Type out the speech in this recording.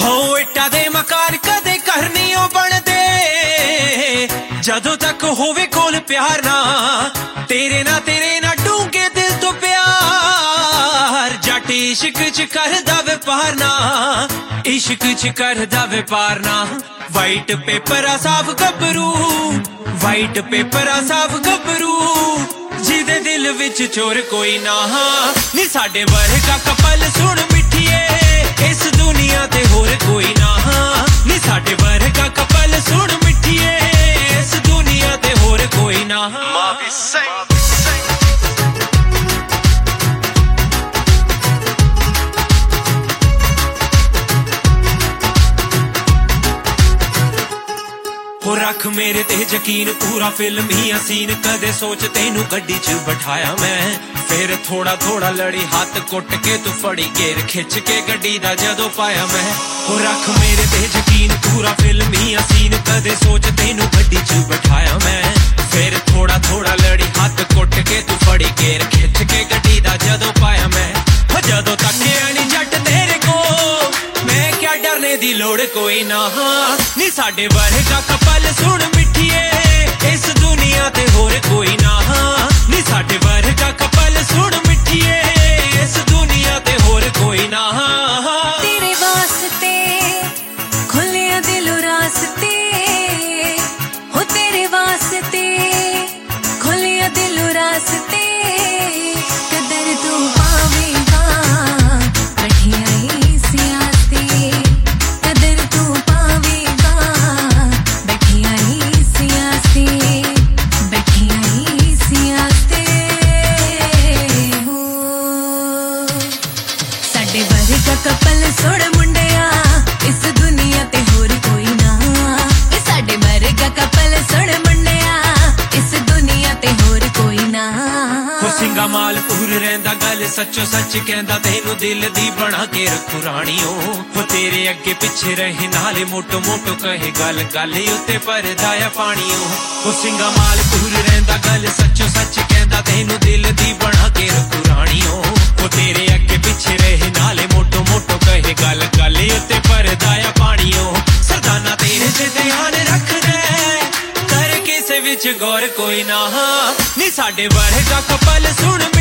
ਹੋ ਇੱਟਾਂ ਦੇ ਮਕਾਨ ਕਦੇ ਕਰਨੀ ਓ ਬਣਦੇ ਜਦੋਂ ਤੱਕ ਹੋਵੇ ਕੋਲ ਪਿਆਰ ਨਾ ਤੇਰੇ ਨਾਲ ਡੂੰਘੇ ਦਿਲ ਤੋਂ ਪਿਆਰ ਜੱਟ ਇਸ਼ਕ ਚ ਕਰਦਾ ਵਪਾਰ ਨਾ ਇਸ਼ਕ ਚ ਕਰਦਾ ਵਪਾਰ ਨਾ ਵਾਈਟ ਪੇਪਰ ਆ ਸਾਫ ਗੱਭਰੂ ਵਾਈਟ ਪੇਪਰ ਆ ਸਾਫ ਗੱਭਰੂ ਜਿਹਦੇ ਦਿਲ ਵਿੱਚ ਚੋਰ ਕੋਈ ਨਾ ਨੀ ਸਾਡੇ ਵਰਗਾ ਕਪਲ ਸੁਣ ਮਿੱਠੀਏ ਇਸ ਦੁਨੀਆ ਤੇ ਹੋਰ ਕੋਈ ਨਾ ਨੀ ਸਾਡੇ ਵਰਗਾ ਕਪਲ ਸੁਣ ਮਿੱਠੀਏ ਇਸ ਦੁਨੀਆ ਤੇ ਹੋਰ ਕੋਈ ਨਾ ਹੋ ਰੱਖ ਮੇਰੇ ਤੇ ਯਕੀਨ ਪੂਰਾ ਫਿਲਮ ਹੀ ਸੀਨ ਕਦੇ ਸੋਚ ਤੈਨੂੰ ਗੱਡੀ 'ਚ ਬਿਠਾਇਆ ਮੈਂ ਫਿਰ ਥੋੜਾ ਲੜੀ ਹੱਥ ਕੁੱਟ ਕੇ ਤੂੰ ਫੜੀ ਗੇਰ ਖਿੱਚ ਕੇ ਗੱਡੀ ਦਾ ਜਦੋਂ ਪਾਇਆ ਮੈਂ ਹੋ ਰੱਖ ਮੇਰੇ ਤੇ ਯਕੀਨ ਪੂਰਾ ਫਿਲਮ ਹੀ ਸੀਨ ਕਦੇ ਸੋਚ ਤੈਨੂੰ ਗੱਡੀ 'ਚ ਬਿਠਾਇਆ ਮੈਂ ਫਿਰ ਥੋੜਾ ਲੜੀ ਹੱਥ ਕੁੱਟ ਕੇ ਤੂੰ ਫੜੀ ਗੇਰ ਖਿੱਚ ਕੇ ਗੱਡੀ ਦਾ ਜਦੋਂ ਪਾਇਆ ਮੈਂ ਹੋ ਜਦੋਂ ਤੱਕਿਆ ਨੀ ਜੱਟ ਤੇਰੇ ਕੋਲ ਮੈਂ ਕਿਆ ਡਰਨੇ ਦੀ ਲੋੜ ਕੋਈ ਨਾ ਨੀ ਸਾਡੇ ਵਰਗਾ ਕਪਲ ਸੁਣ ਮਿੱਠੀਏ ਇਸ ਦੁਨੀਆ ਤੇ ਹੋਰ ਕੋਈ ਨਾ ਨੀ ਸਾਡੇ ਵਰਗਾ ਕਪਲ ਸੁਣ ਮਿੱਠੀਏ ਇਸ ਦੁਨੀਆ ਤੇ ਹੋਰ ਕੋਈ ਨਾ ਤੇਰੇ ਵਾਸਤੇ ਖੁੱਲਿਆ ਦਿਲੋਂ ਰਾਸਤੇ ਹੋ ਤੇਰੇ ਵਾਸਤੇ ਖੁੱਲਿਆ ਦਿਲੋਂ ਰਾਸਤੇ ਕਦਰ ਤੂੰ ਪਾਵੇਂਗਾ ਬੈਠੀਆਂ ਸਿਆਸਤੇ ਕਦਰ ਤੂੰ ਪਾਵੇਂਗਾ ਬੈਠੀਆਂ ਸਿਆਸਤੇ ਬੈਠੀਆਂ ਸਿਆਸਤੇ ਹੋ ਸਾਡੇ ਵਰਗਾ ਕਪਲ ਸੁਣ ਮੁੰਡਿਆ ਇਸ ਦੁਨੀਆ ਤੇ ਹੋਰ ਕੋਈ ਨਾ ਸਾਡੇ ਵਰਗਾ ਕਪਲ ਸੁਣ ਮੁੰਡਿਆ ਇਸ ਦੁਨੀਆ ਤੇ ਹੋਰ ਕੋਈ ਨਾ ਹੋ ਸਿੰਘਾ ਮਾਲਪੁਰ ਰਹਿੰਦਾ ਗੱਲ ਸੱਚੋ ਸੱਚ ਕਹਿੰਦਾ ਤੈਨੂੰ ਦਿਲ ਦੀ ਬਣਾ ਕੇ ਰੱਖੂ ਰਾਣੀਓ ਹੋ ਤੇਰੇ ਅੱਗੇ ਪਿੱਛੇ ਰਹੇ ਨਾਲੇ ਮੋਟੋ ਕਹੇ ਗੱਲ ਉੱਤੇ ਪਰਦਾ ਆ ਪਾਣੀਓ ਹੋ ਸਿੰਘਾ ਮਾਲਪੁਰ ਰਹਿੰਦਾ ਗੱਲ ਸੱਚੋ ਸੱਚ ਕਹਿੰਦਾ ਤੈਨੂੰ ਦਿਲ ਦੀ ਬਣਾ ਕੇ ਰੱਖੂ ਰਾਣੀਓ ਹੋ ਤੇਰੇ ਅੱਗੇ ਪਿੱਛੇ ਰਹੇ ਨਾਲੇ ਮੋਟੋ ਕਹੇ ਗੱਲ ਉੱਤੇ ਪਰਦਾ ਆ ਪਾਣੀਓ ਸਰਦਾਨਾ ਤੇਰੇ ਤੇ ਧਿਆਨ ਰੱਖਦਾ ਕਰ ਕਿਸੇ ਵਿੱਚ ਗੌਰ ਕੋਈ ਨਾ ਨੀ ਸਾਡੇ ਵਰਗਾ ਕਪਲ ਸੁਣ